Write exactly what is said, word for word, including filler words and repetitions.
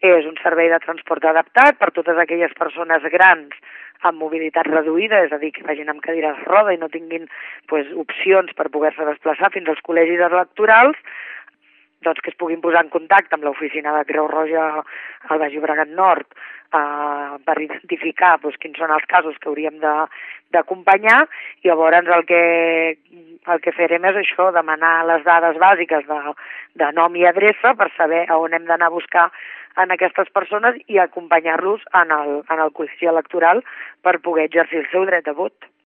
és un servei de transport adaptat per totes aquelles persones grans amb mobilitat reduïda, és a dir, que vagin amb cadires de roda i no tinguin pues, opcions per poder-se desplaçar fins als col·legis electorals, doncs que es puguin posar en contacte amb l'oficina de Creu Roja al Baix Llobregat Nord eh, per identificar doncs, quins són els casos que hauríem d'acompanyar, i llavors el que, el que farem és això, demanar les dades bàsiques de, de nom i adreça per saber a on hem d'anar a buscar en aquestes persones i acompanyar-los en el, en el col·legi electoral per poder exercir el seu dret de vot.